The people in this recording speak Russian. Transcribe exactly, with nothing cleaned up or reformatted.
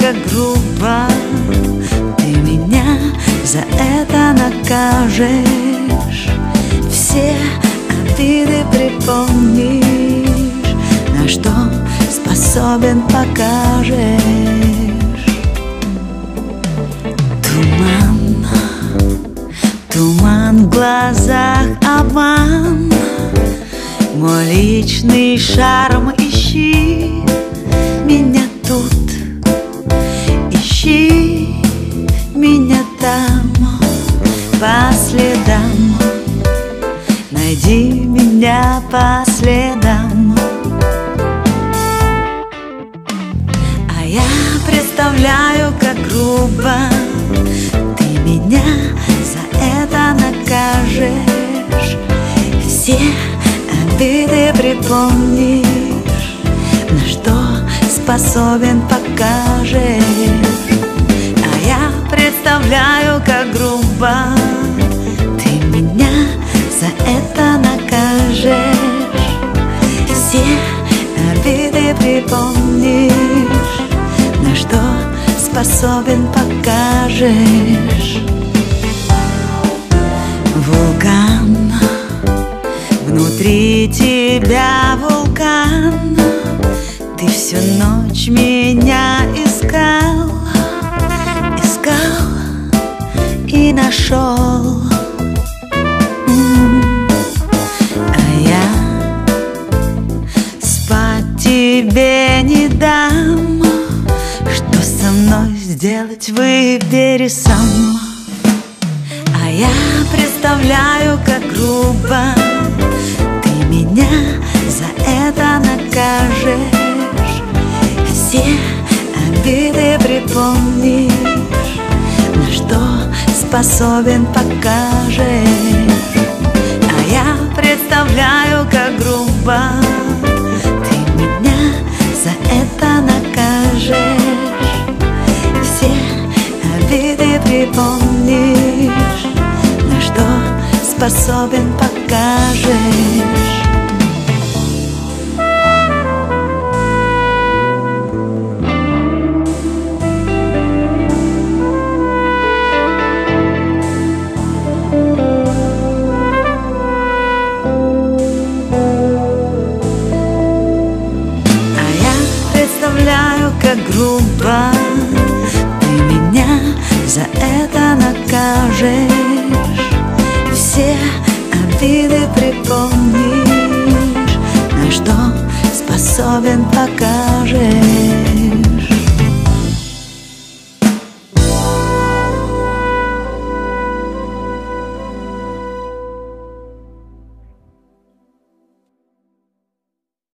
как грубо ты меня за это накажешь. Все обиды припомнишь, на что способен покажешь. Туман, туман в глазах, обман. Мой личный шарм, ищи меня тут, ищи меня там, по следам. Найди меня по следам. А я представляю, как грубо ты меня за это накажешь. Все обиды припомнишь, на что способен покажешь. А я представляю, как грубо ты меня за это накажешь. Все обиды припомнишь, на что способен покажешь. Вулкан, внутри тебя вулкан. Ты всю ночь меня искал, искал и нашел. А я спать тебе не дам. Что со мной сделать, выбери сам. А я представляю, как грубо ты меня за это накажешь. Все обиды припомнишь, на что способен покажешь. А я представляю, как грубо ты меня за это накажешь. Все обиды припомнишь, на что способен покажешь. Представляю, как грубо ты меня за это накажешь. Все обиды припомнишь, на что способен покажешь.